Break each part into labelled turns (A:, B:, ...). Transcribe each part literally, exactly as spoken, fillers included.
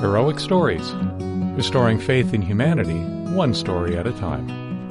A: Heroic Stories, restoring faith in humanity, one story at a time.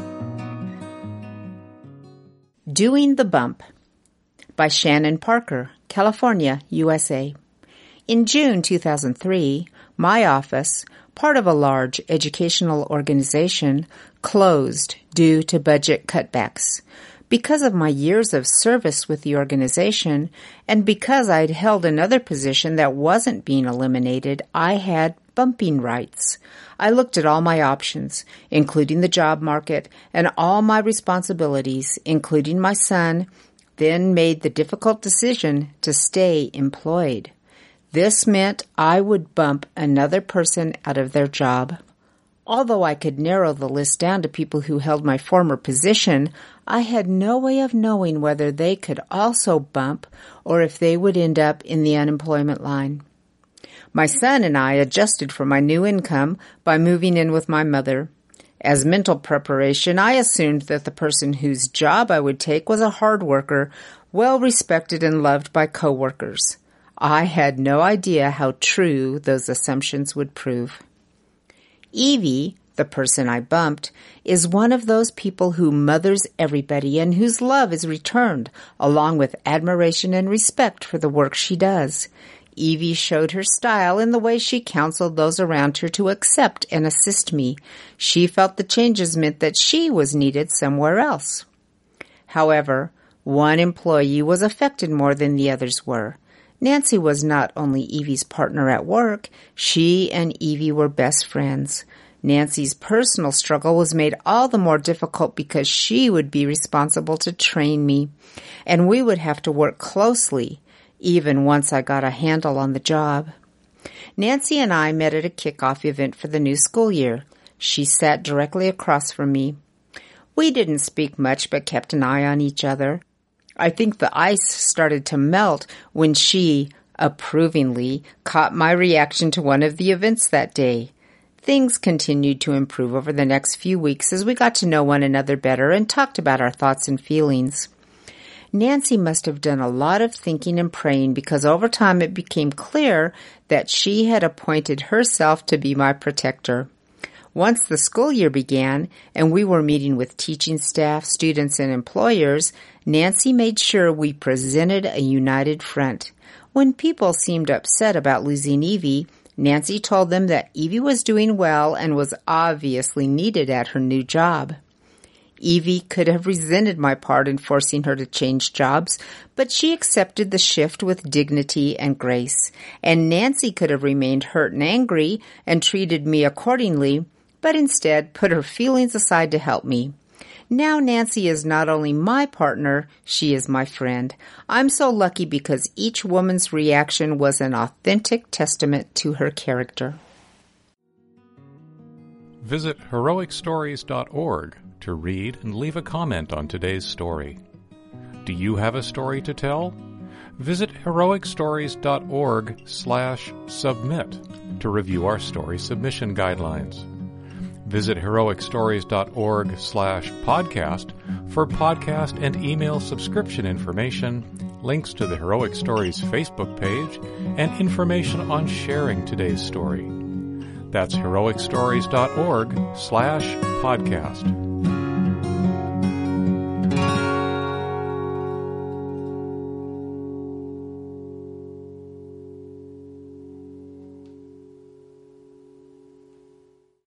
B: Doing the Bump by Shannon Parker, California, U S A. In June two thousand three, my office, part of a large educational organization, closed due to budget cutbacks. Because of my years of service with the organization, and because I'd held another position that wasn't being eliminated, I had bumping rights. I looked at all my options, including the job market, and all my responsibilities, including my son, then made the difficult decision to stay employed. This meant I would bump another person out of their job. Although I could narrow the list down to people who held my former position, I had no way of knowing whether they could also bump or if they would end up in the unemployment line. My son and I adjusted for my new income by moving in with my mother. As mental preparation, I assumed that the person whose job I would take was a hard worker, well respected and loved by coworkers. I had no idea how true those assumptions would prove. Evie, the person I bumped, is one of those people who mothers everybody and whose love is returned, along with admiration and respect for the work she does. Evie showed her style in the way she counseled those around her to accept and assist me. She felt the changes meant that she was needed somewhere else. However, one employee was affected more than the others were. Nancy was not only Evie's partner at work, she and Evie were best friends. Nancy's personal struggle was made all the more difficult because she would be responsible to train me, and we would have to work closely, even once I got a handle on the job. Nancy and I met at a kickoff event for the new school year. She sat directly across from me. We didn't speak much but kept an eye on each other. I think the ice started to melt when she, approvingly, caught my reaction to one of the events that day. Things continued to improve over the next few weeks as we got to know one another better and talked about our thoughts and feelings. Nancy must have done a lot of thinking and praying because over time it became clear that she had appointed herself to be my protector. Once the school year began and we were meeting with teaching staff, students, and employers, Nancy made sure we presented a united front. When people seemed upset about losing Evie, Nancy told them that Evie was doing well and was obviously needed at her new job. Evie could have resented my part in forcing her to change jobs, but she accepted the shift with dignity and grace. And Nancy could have remained hurt and angry and treated me accordingly, but instead put her feelings aside to help me. Now Nancy is not only my partner, she is my friend. I'm so lucky because each woman's reaction was an authentic testament to her character.
A: Visit heroic stories dot org to read and leave a comment on today's story. Do you have a story to tell? Visit heroic stories dot org slash submit to review our story submission guidelines. Visit heroic stories dot org slash podcast for podcast and email subscription information, links to the Heroic Stories Facebook page, and information on sharing today's story. That's heroic stories dot org slash podcast.